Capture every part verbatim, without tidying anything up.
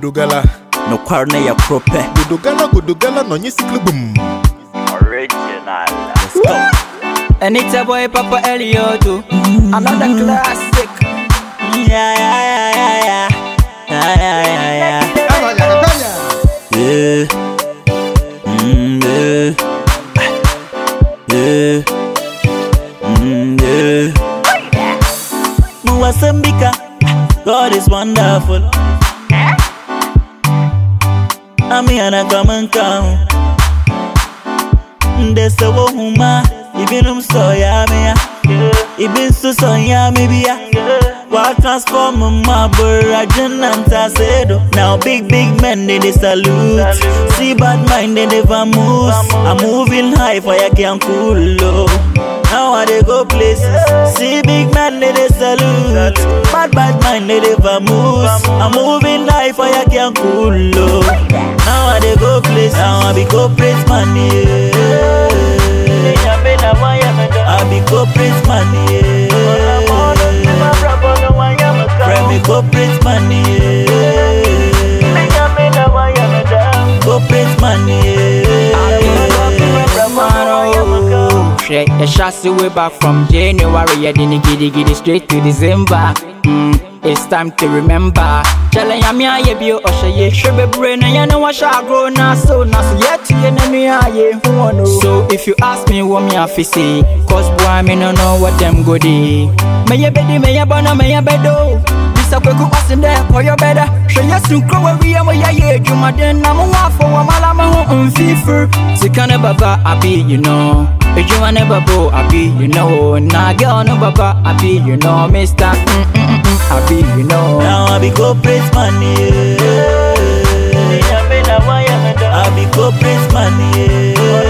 Gudugala. No corner ya prope. Gudugala, Gudugala, no nyisiklu boom. Original. Let's go. And it's a boy Papa Elioto. Another classic. Yeah, yeah, yeah, yeah, yeah. Yeah, yeah, yeah, yeah. Yeah. Mm, yeah. Yeah. Mm, yeah. Muwasambika, God is wonderful. Ami anagama nkau. Ndese wo huma, ibinum so ya me. Ibin so so ya me bia. Wa transform my burden and tasedo. Now big big men they, they salute. See bad mind they never move. I'm moving high for ya can cool low. Now I they go places. See big men they, they salute. Bad bad mind they never move. I'm moving high for ya can cool low. Now I they go places. Now I be go praise money. I be go praise money. Friend me go praise money. Go praise money. Shake the chassis way back from January. Yeah, then giddy giddy straight to December. Mm, it's time to remember. Challenge me a ye bio osha ye shebe brain and you know what shall grow now so now so yet you know me a ye who know. So if you ask me what me a fi say, cause boy me no know what them go dey. Me ye bedi me ye bona me ye bedo. This a quick us in there for your better. Show you soon grow we am ye ye juma den na mo wa for wa mala ma ho unfifer. Sikane baba abi you know. If you want never go, I be, you know. Nah, girl, no baba, I be, you know. Mister, mm, mm, mm, mm, I be, you know. Now I be go praise money. I be go praise money.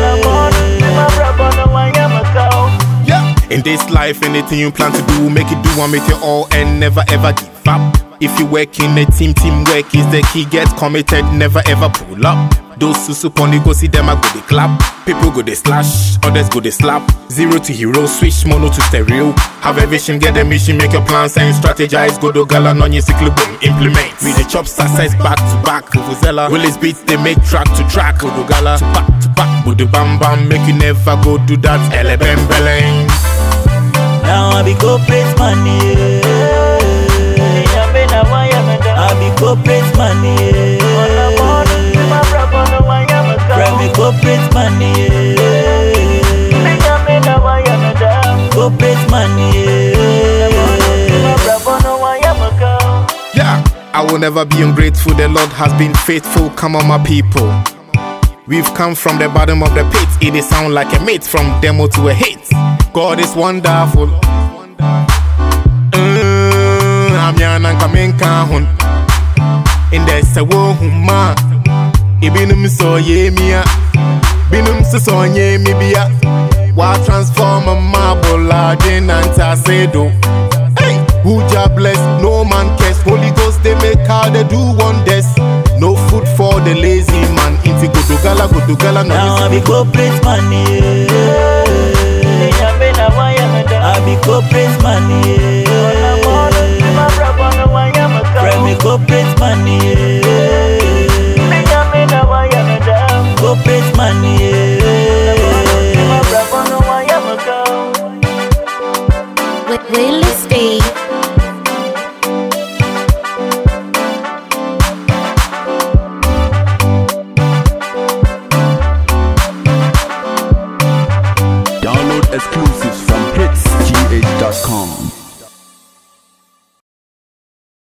Yeah. In this life, anything you plan to do, make it do and make it all and never ever give up. If you work in a team, teamwork is the key. Get committed, never ever pull up. Those who support go see them, I go they clap. People go they slash, others go they slap. Zero to hero, switch mono to stereo. Have a vision, get a mission, make your plans and strategize. Go to gala, non cycle boom, implement. We the chop success back to back. Vuvuzela, Willis beats, they make track to track. Go to gala, to back to back. Go to bam bam, make you never go do that. Ele bem beleng. Now I be go praise money. I be go praise money. Friend me go praise money. Go praise money. Yeah, I will never be ungrateful. The Lord has been faithful. Come on, my people. We've come from the bottom of the pit. It is sound like a mate from demo to a hit. God is wonderful. Mm, I'm young and coming down. In the Sawo Huma. Ibinum so ye mia. Binum so ye mi bia. Wa transform a marble lardin and tasedo. Hey, who ja bless, no man cares. Holy Ghost they make how they do wonders. No food for the lazy man. Inti Gudugala, Gudugala, no. Now I be go praise money. I be go praise money.